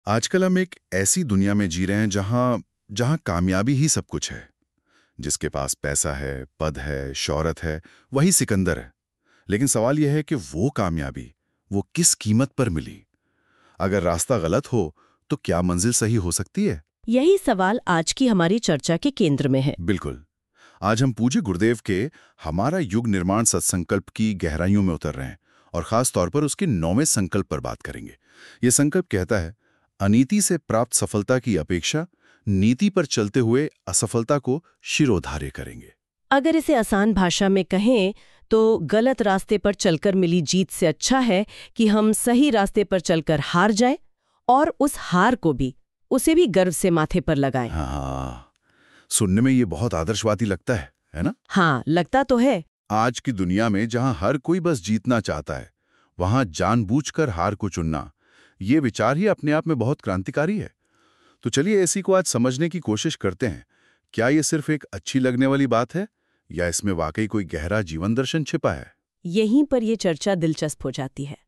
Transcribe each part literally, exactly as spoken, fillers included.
आजकल हम एक ऐसी दुनिया में जी रहे हैं जहां जहां कामयाबी ही सब कुछ है। जिसके पास पैसा है, पद है, शौहरत है, वही सिकंदर है। लेकिन सवाल यह है कि वो कामयाबी वो किस कीमत पर मिली। अगर रास्ता गलत हो तो क्या मंजिल सही हो सकती है? यही सवाल आज की हमारी चर्चा के केंद्र में है। बिल्कुल। आज हम पूज्य गुरुदेव के हमारा युग निर्माण सत्संकल्प की गहराइयों में उतर रहे हैं और खास तौर पर उसके नौवें संकल्प पर बात करेंगे। ये संकल्प कहता है, अनीति से प्राप्त सफलता की अपेक्षा नीति पर चलते हुए असफलता को शिरोधार्य करेंगे। अगर इसे आसान भाषा में कहें तो गलत रास्ते पर चलकर मिली जीत से अच्छा है कि हम सही रास्ते पर चलकर हार जाएं और उस हार को भी उसे भी गर्व से माथे पर लगाएं। हाँ, सुनने में ये बहुत आदर्शवादी लगता है, है ना? हाँ, लगता तो है। आज की दुनिया में जहां हर कोई बस जीतना चाहता है, वहां जानबूझकर हार को चुनना, ये विचार ही अपने आप में बहुत क्रांतिकारी है। तो चलिए इसी को आज समझने की कोशिश करते हैं। क्या ये सिर्फ एक अच्छी लगने वाली बात है या इसमें वाकई कोई गहरा जीवन दर्शन छिपा है? यहीं पर यह चर्चा दिलचस्प हो जाती है।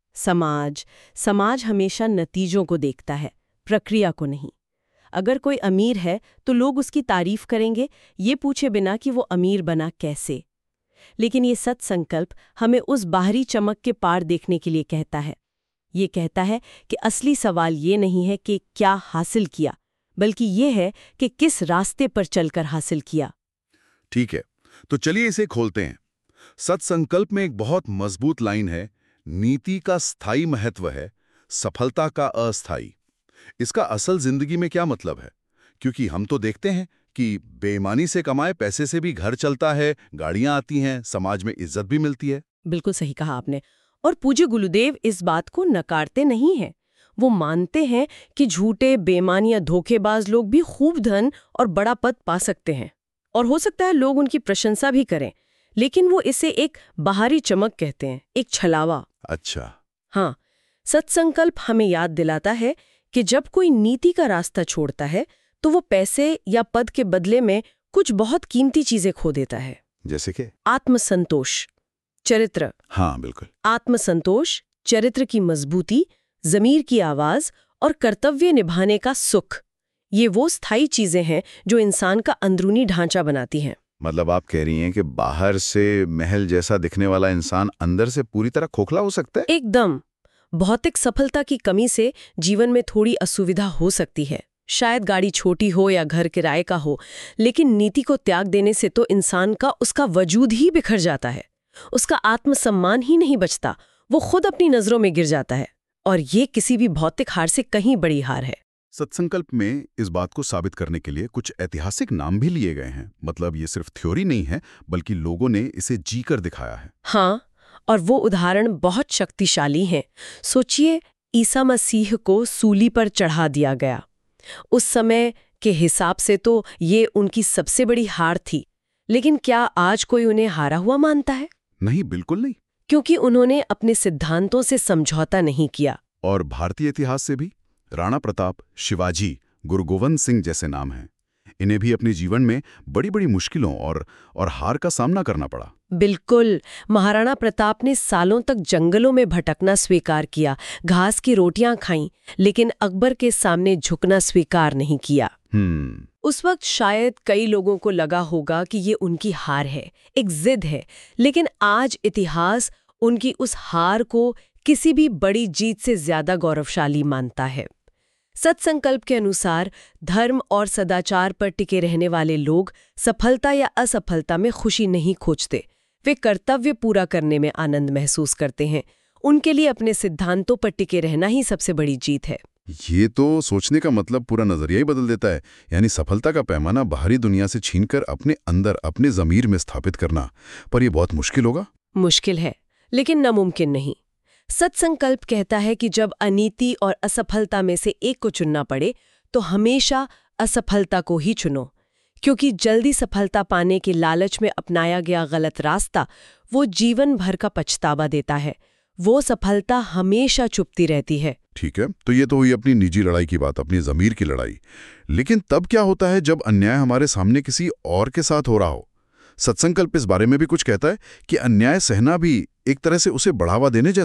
समाज समाज हमेशा नतीजों को देखता है, प्रक्रिया को नहीं। अगर कोई अमीर है तो लोग उसकी तारीफ करेंगे, ये पूछे बिना कि वो अमीर बना कैसे। लेकिन ये सत्संकल्प हमें उस बाहरी चमक के पार देखने के लिए कहता है। ये कहता है कि असली सवाल ये नहीं है कि क्या हासिल किया, बल्कि ये है कि किस रास्ते पर चलकर हासिल किया। ठीक है, तो चलिए इसे खोलते हैं। सत्संकल्प में एक बहुत मजबूत लाइन है, नीति का स्थायी महत्व है, सफलता का अस्थायी। इसका असल जिंदगी में क्या मतलब है? क्योंकि हम तो देखते हैं कि बेईमानी से कमाए पैसे से भी घर चलता है, गाड़ियां आती हैं, समाज में इज्जत भी मिलती है। बिल्कुल सही कहा आपने। और पूज्य गुरुदेव इस बात को नकारते नहीं हैं। वो मानते हैं कि झूठे, बेईमान या धोखेबाज लोग भी खूब धन और बड़ा पद पा सकते हैं, और हो सकता है लोग उनकी प्रशंसा भी करें, लेकिन वो इसे एक बाहरी चमक कहते हैं, एक छलावा। अच्छा। हाँ, सत्संकल्प हमें याद दिलाता है कि जब कोई नीति का रास्ता छोड़ता है तो वो पैसे या पद के बदले में कुछ बहुत कीमती चीजें खो देता है। जैसे कि आत्मसंतोष, चरित्र। हाँ, बिल्कुल। आत्मसंतोष, चरित्र की मजबूती, जमीर की आवाज और कर्तव्य निभाने का सुख, ये वो स्थायी चीजें हैं जो इंसान का अंदरूनी ढांचा बनाती हैं। मतलब आप कह रही हैं कि बाहर से महल जैसा दिखने वाला इंसान अंदर से पूरी तरह खोखला हो सकता है? एकदम। भौतिक सफलता की कमी से जीवन में थोड़ी असुविधा हो सकती है। शायद गाड़ी छोटी हो या घर किराए का हो, लेकिन नीति को त्याग देने से तो इंसान का उसका वजूद ही बिखर जाता है। उसका आत्मसम्मान ही नहीं बचता, वो खुद अपनी नजरों में गिर जाता है। और ये किसी भी भौतिक हार से कहीं बड़ी हार है। सत्संकल्प में इस बात को साबित करने के लिए कुछ ऐतिहासिक नाम भी लिए गए हैं। मतलब ये सिर्फ थ्योरी नहीं है, बल्कि लोगों ने इसे जीकर दिखाया है। हाँ, और वो उदाहरण बहुत शक्तिशाली हैं। सोचिए, ईसा मसीह को सूली पर चढ़ा दिया गया। उस समय के हिसाब से तो ये उनकी सबसे बड़ी हार थी। लेकिन क्या आज कोई उन्हें हारा हुआ मानता है? नहीं, बिल्कुल नहीं। क्योंकि उन्होंने अपने सिद्धांतों से समझौता नहीं किया। और भारतीय इतिहास से भी राणा प्रताप, शिवाजी, गुरु गोविंद सिंह जैसे नाम हैं। इन्हें भी अपने जीवन में बड़ी बड़ी मुश्किलों और और हार का सामना करना पड़ा। बिल्कुल। महाराणा प्रताप ने सालों तक जंगलों में भटकना स्वीकार किया, घास की रोटियां खाईं, लेकिन अकबर के सामने झुकना स्वीकार नहीं किया। हम्म उस वक्त शायद कई लोगों को लगा होगा कि ये उनकी हार है, एक जिद है। लेकिन आज इतिहास उनकी उस हार को किसी भी बड़ी जीत से ज्यादा गौरवशाली मानता है। सत्संकल्प के अनुसार धर्म और सदाचार पर टिके रहने वाले लोग सफलता या असफलता में खुशी नहीं खोजते। वे कर्तव्य पूरा करने में आनंद महसूस करते हैं। उनके लिए अपने सिद्धांतों पर टिके रहना ही सबसे बड़ी जीत है। ये तो सोचने का मतलब पूरा नजरिया ही बदल देता है। यानी सफलता का पैमाना बाहरी दुनिया से छीनकर अपने अंदर, अपने जमीर में स्थापित करना। पर यह बहुत मुश्किल होगा। मुश्किल है, लेकिन नामुमकिन नहीं। सत्संकल्प कहता है कि जब अनीति और असफलता में से एक को चुनना पड़े तो हमेशा असफलता को ही चुनो, क्योंकि जल्दी सफलता पाने के लालच में अपनाया गया गलत रास्ता वो जीवन भर का पछतावा देता है। वो सफलता हमेशा चुपती रहती है। ठीक है, तो ये तो हुई अपनी निजी लड़ाई की बात, अपनी जमीर की लड़ाई। लेकिन तब क्या होता है जब अन्याय हमारे सामने किसी और के साथ हो रहा हो? सत्संकल्प इस बारे में भी कुछ कहता है कि अन्याय सहना भी एक तरह से उसे बढ़ावा देने जैसा है।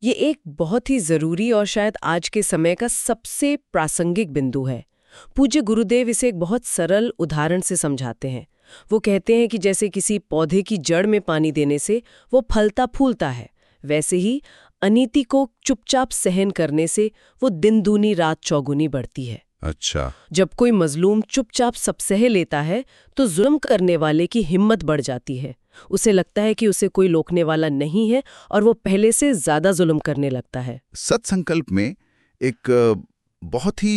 ये एक बहुत ही जरूरी और शायद आज के समय का सबसे प्रासंगिक बिंदु है। पूज्य गुरुदेव इसे एक बहुत सरल उदाहरण से समझाते हैं। वो कहते हैं कि जैसे किसी पौधे की जड़ में पानी देने से वो फलता फूलता है, वैसे ही अनीति को चुपचाप सहन करने से वो दिन दूनी रात चौगुनी बढ़ती है। अच्छा। जब कोई मजलूम चुपचाप सब सह लेता है तो जुल्म करने वाले की हिम्मत बढ़ जाती है। उसे लगता है कि उसे कोई रोकने वाला नहीं है और वो पहले से ज्यादा जुल्म करने लगता है। सत्संकल्प में एक बहुत ही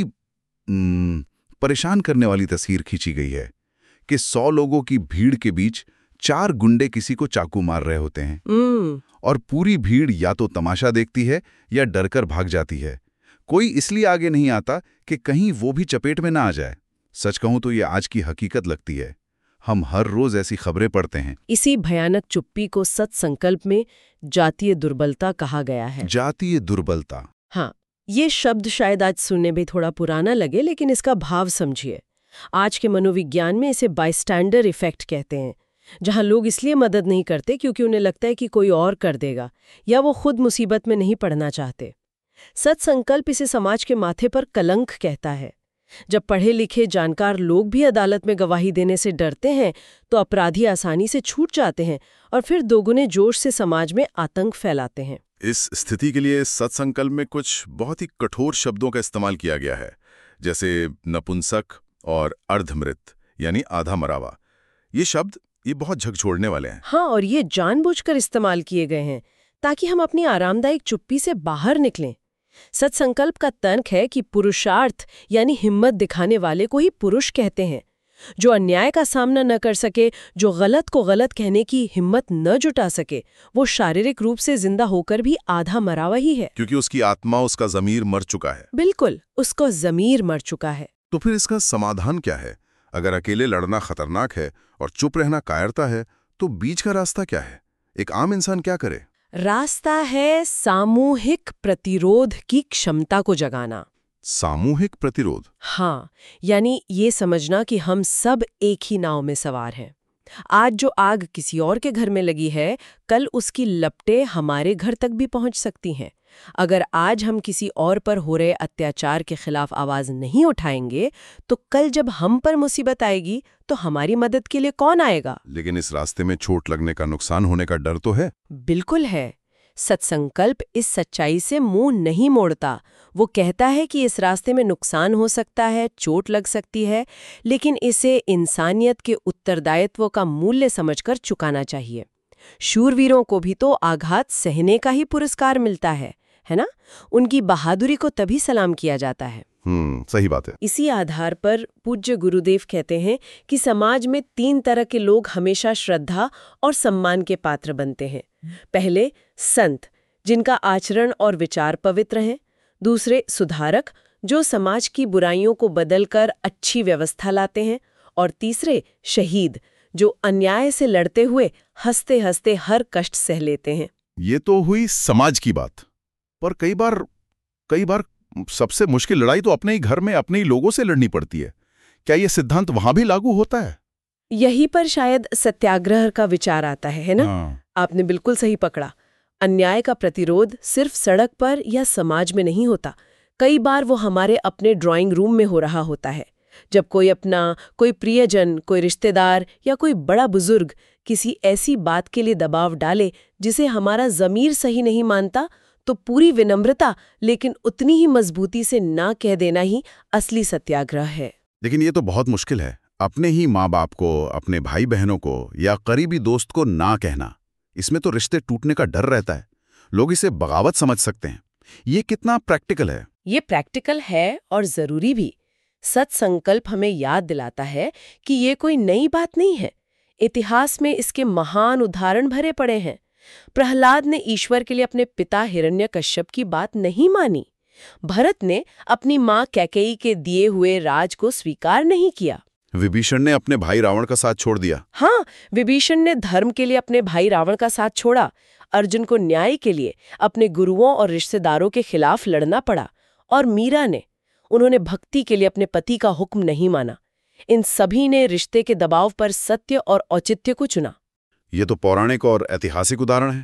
न, परेशान करने वाली तस्वीर खींची गई है कि सौ लोगों की भीड़ के बीच चार गुंडे किसी को चाकू मार रहे होते हैं और पूरी भीड़ या तो तमाशा देखती है या डरकर भाग जाती है। कोई इसलिए आगे नहीं आता कि कहीं वो भी चपेट में ना आ जाए। सच कहूं तो ये आज की हकीकत लगती है। हम हर रोज ऐसी खबरें पढ़ते हैं। इसी भयानक चुप्पी को सत्संकल्प में जातीय दुर्बलता कहा गया है। जातीय दुर्बलता। हाँ, ये शब्द शायद आज सुनने में थोड़ा पुराना लगे, लेकिन इसका भाव समझिए। आज के मनोविज्ञान में इसे बायस्टैंडर इफेक्ट कहते हैं, जहां लोग इसलिए मदद नहीं करते क्योंकि उन्हें लगता है कि कोई और कर देगा या वो खुद मुसीबत में नहीं पड़ना चाहते। सत्संकल्प इसे समाज के माथे पर कलंक कहता है। जब पढ़े लिखे जानकार लोग भी अदालत में गवाही देने से डरते हैं तो अपराधी आसानी से छूट जाते हैं और फिर दोगुने जोश से समाज में आतंक फैलाते हैं। इस स्थिति के लिए सत्संकल्प में कुछ बहुत ही कठोर शब्दों का इस्तेमाल किया गया है, जैसे नपुंसक और अर्धमृत यानी आधा मरावा। ये शब्द ये बहुत झकझोरने वाले हैं। हाँ, और ये जानबूझकर इस्तेमाल किए गए हैं ताकि हम अपनी आरामदायक चुप्पी से बाहर निकलें। सत्संकल्प का तर्क है कि पुरुषार्थ यानी हिम्मत दिखाने वाले को ही पुरुष कहते हैं। जो अन्याय का सामना न कर सके, जो गलत को गलत कहने की हिम्मत न जुटा सके, वो शारीरिक रूप से जिंदा होकर भी आधा मरावा ही है, क्योंकि उसकी आत्मा, उसका जमीर मर चुका है। बिल्कुल, उसका जमीर मर चुका है। तो फिर इसका समाधान क्या है? अगर अकेले लड़ना खतरनाक है और चुप रहना कायरता है, तो बीच का रास्ता क्या है? एक आम इंसान क्या करे? रास्ता है सामूहिक प्रतिरोध की क्षमता को जगाना। सामूहिक प्रतिरोध? हाँ, यानी ये समझना कि हम सब एक ही नाव में सवार हैं। आज जो आग किसी और के घर में लगी है, कल उसकी लपटें हमारे घर तक भी पहुंच सकती हैं। अगर आज हम किसी और पर हो रहे अत्याचार के खिलाफ आवाज नहीं उठाएंगे, तो कल जब हम पर मुसीबत आएगी तो हमारी मदद के लिए कौन आएगा? लेकिन इस रास्ते में चोट लगने का, नुकसान होने का डर तो है। बिल्कुल है। सत्संकल्प इस सच्चाई से मुंह नहीं मोड़ता। वो कहता है कि इस रास्ते में नुकसान हो सकता है, चोट लग सकती है, लेकिन इसे इंसानियत के उत्तरदायित्व का मूल्य समझकर चुकाना चाहिए। शूरवीरों को भी तो आघात सहने का ही पुरस्कार मिलता है, है ना? उनकी बहादुरी को तभी सलाम किया जाता है। हम्म, सही बात है। इसी आधार पर पूज्य गुरुदेव कहते हैं कि समाज में तीन तरह के लोग हमेशा श्रद्धा और सम्मान के पात्र बनते हैं। पहले संत, जिनका आचरण और विचार पवित्र हैं। दूसरे सुधारक, जो समाज की बुराइयों को बदलकर अच्छी व्यवस्था लाते हैं। और तीसरे शहीद, जो अन्याय से लड़ते हुए हंसते हंसते हर कष्ट सह लेते हैं। ये तो हुई समाज की बात, पर कई बार कई बार सबसे मुश्किल लड़ाई तो अपने ही घर में अपने ही लोगों से लड़नी पड़ती है। क्या ये सिद्धांत वहां भी लागू होता है? यही पर शायद सत्याग्रह का विचार आता है, है ना? हाँ। आपने बिल्कुल सही पकड़ा। अन्याय का प्रतिरोध सिर्फ सड़क पर या समाज में नहीं होता, कई बार वो हमारे अपने ड्राइंग रूम में हो रहा होता है। जब कोई अपना, कोई प्रियजन, कोई रिश्तेदार या कोई बड़ा बुजुर्ग किसी ऐसी बात के लिए दबाव डाले जिसे हमारा ज़मीर सही नहीं मानता, तो पूरी विनम्रता लेकिन उतनी ही मजबूती से ना कह देना ही असली सत्याग्रह है। लेकिन ये तो बहुत मुश्किल है, अपने ही माँ बाप को, अपने भाई बहनों को या करीबी दोस्त को ना कहना। इसमें तो रिश्ते टूटने का डर रहता है। लोग इसे बगावत समझ सकते हैं। ये कितना प्रैक्टिकल है? ये प्रैक्टिकल है और जरूरी भी। सत्संकल्प हमें याद दिलाता है कि ये कोई नई बात नहीं है। इतिहास में इसके महान उदाहरण भरे पड़े हैं। प्रहलाद ने ईश्वर के लिए अपने पिता हिरण्यकश्यप की बात नहीं मानी। भरत ने अपनी मां कैकेयी के दिए हुए राज को स्वीकार नहीं किया। विभीषण ने अपने भाई रावण का साथ छोड़ दिया। हाँ, विभीषण ने धर्म के लिए अपने भाई रावण का साथ छोड़ा। अर्जुन को न्याय के लिए अपने गुरुओं और रिश्तेदारों के खिलाफ लड़ना पड़ा। और मीरा ने, उन्होंने भक्ति के लिए अपने पति का हुक्म नहीं माना। इन सभी ने रिश्ते के दबाव पर सत्य और औचित्य को चुना। ये तो पौराणिक और ऐतिहासिक उदाहरण है।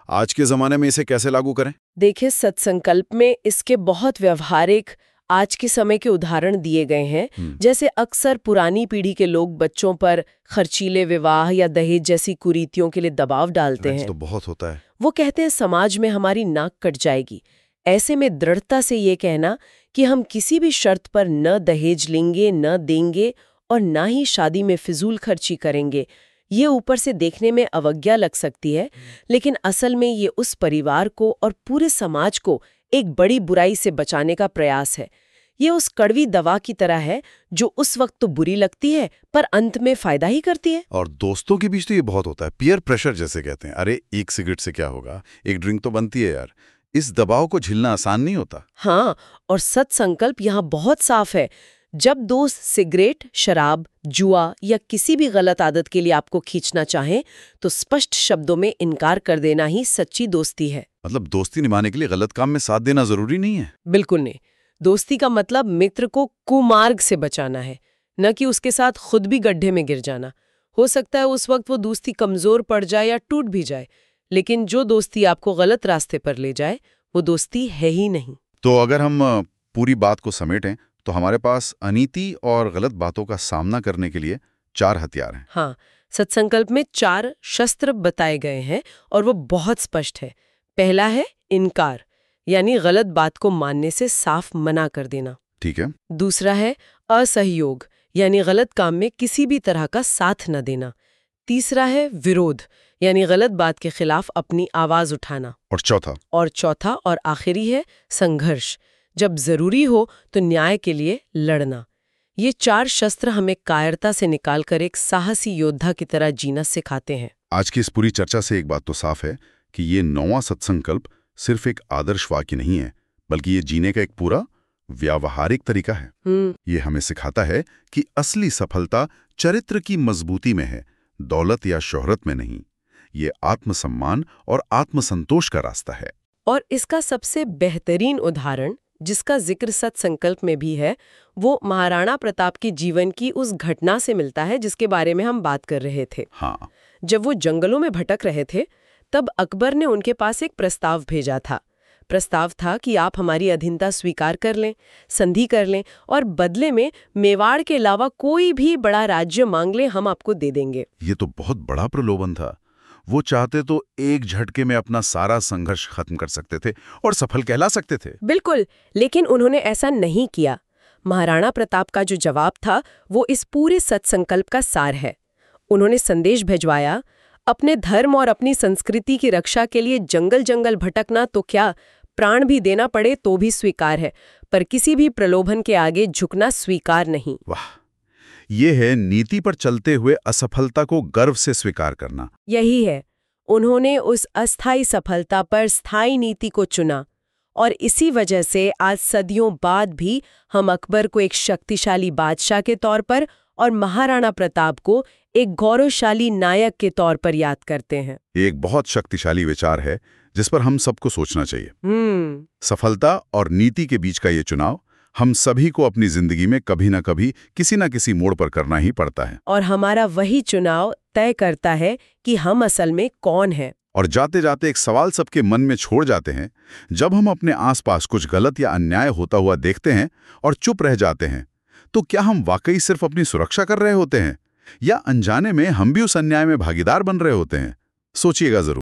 आज के जमाने में इसे कैसे लागू करें? देखिए, सत्संकल्प में इसके बहुत व्यवहारिक आज के समय के उदाहरण दिए गए हैं। जैसे अक्सर पुरानी पीढ़ी के लोग बच्चों पर खर्चीले विवाह या दहेज जैसी कुरीतियों के लिए दबाव डालते हैं। तो बहुत होता है। वो कहते हैं समाज में हमारी नाक कट जाएगी। ऐसे में दृढ़ता से ये कहना कि हम किसी भी शर्त पर न दहेज लेंगे, न देंगे और न ही शादी में फिजूल खर्ची करेंगे, ये ऊपर से देखने में अवज्ञा लग सकती है, लेकिन असल में ये उस परिवार को और पूरे समाज को एक बड़ी बुराई से बचाने का प्रयास है। ये उस कड़वी दवा की तरह है जो उस वक्त तो बुरी लगती है पर अंत में फायदा ही करती है। और दोस्तों के बीच तो ये बहुत होता है, पीयर प्रेशर जैसे कहते हैं। अरे एक सिगरेट से क्या होगा, एक ड्रिंक तो बनती है यार। इस दबाव को झेलना आसान नहीं होता। हाँ, और सत्संकल्प यहाँ बहुत साफ है। जब दोस्त सिगरेट, शराब, जुआ या किसी भी गलत आदत के लिए आपको खींचना चाहें, तो स्पष्ट शब्दों में इनकार कर देना ही सच्ची दोस्ती है। मतलब दोस्ती निभाने के लिए गलत काम में साथ देना जरूरी नहीं है। बिल्कुल नहीं। दोस्ती का मतलब मित्र को कुमार्ग से बचाना है, न कि उसके साथ खुद भी गड्ढे में गिर जाना। हो सकता है उस वक्त वो दोस्ती कमजोर पड़ जाए या टूट भी जाए, लेकिन जो दोस्ती आपको गलत रास्ते पर ले जाए वो दोस्ती है ही नहीं। तो अगर हम पूरी बात को समेटें तो हमारे पास अनीति और गलत बातों का सामना करने के लिए चार हथियार हैं। हाँ, सत्संकल्प में चार शस्त्र बताए गए हैं और वो बहुत स्पष्ट है। पहला है इनकार, यानी गलत बात को मानने से साफ मना कर देना। ठीक है। दूसरा है असहयोग, यानी गलत काम में किसी भी तरह का साथ न देना। तीसरा है विरोध, यानी गलत बात के खिलाफ अपनी आवाज उठाना। और चौथा और चौथा और आखिरी है संघर्ष, जब जरूरी हो तो न्याय के लिए लड़ना। ये चार शस्त्र हमें कायरता से निकालकर एक साहसी योद्धा की तरह जीना सिखाते हैं। आज की इस पूरी चर्चा से एक बात तो साफ है कि ये नौवां सत्संकल्प सिर्फ एक आदर्श वाक्य नहीं है, बल्कि ये जीने का एक पूरा व्यावहारिक तरीका है। ये हमें सिखाता है कि असली सफलता चरित्र की मजबूती में है, दौलत या शोहरत में नहीं। ये आत्मसम्मान और आत्मसंतोष का रास्ता है। और इसका सबसे बेहतरीन उदाहरण, जिसका जिक्र सत्संकल्प में भी है, वो महाराणा प्रताप के जीवन की उस घटना से मिलता है जिसके बारे में हम बात कर रहे थे। हाँ। जब वो जंगलों में भटक रहे थे, तब अकबर ने उनके पास एक प्रस्ताव भेजा था। प्रस्ताव था कि आप हमारी अधीनता स्वीकार कर लें, संधि कर लें और बदले में मेवाड़ के अलावा कोई भी बड़ा राज्य मांग लें, हम आपको दे देंगे। ये तो बहुत बड़ा प्रलोभन था। वो चाहते तो एक झटके में अपना सारा संघर्ष खत्म कर सकते थे और सफल कहला सकते थे। बिल्कुल, लेकिन उन्होंने ऐसा नहीं किया। महाराणा प्रताप का जो जवाब था वो इस पूरे सत्संकल्प का सार है। उन्होंने संदेश भिजवाया, अपने धर्म और अपनी संस्कृति की रक्षा के लिए जंगल जंगल भटकना तो क्या, प्राण भी देना पड़े तो भी स्वीकार है, पर किसी भी प्रलोभन के आगे झुकना स्वीकार नहीं। वाह, ये है नीति पर चलते हुए असफलता को गर्व से स्वीकार करना। यही है, उन्होंने उस अस्थायी सफलता पर स्थायी नीति को चुना और इसी वजह से आज सदियों बाद भी हम अकबर को एक शक्तिशाली बादशाह के तौर पर और महाराणा प्रताप को एक गौरवशाली नायक के तौर पर याद करते हैं। एक बहुत शक्तिशाली विचार है जिस पर हम सबको सोचना चाहिए। हम्म सफलता और नीति के बीच का ये चुनाव हम सभी को अपनी जिंदगी में कभी ना कभी किसी ना किसी मोड़ पर करना ही पड़ता है। और हमारा वही चुनाव तय करता है कि हम असल में कौन हैं। और जाते जाते एक सवाल सबके मन में छोड़ जाते हैं, जब हम अपने आसपास कुछ गलत या अन्याय होता हुआ देखते हैं और चुप रह जाते हैं, तो क्या हम वाकई सिर्फ अपनी सुरक्षा कर रहे होते हैं या अनजाने में हम भी उस अन्याय में भागीदार बन रहे होते हैं? सोचिएगा जरूर।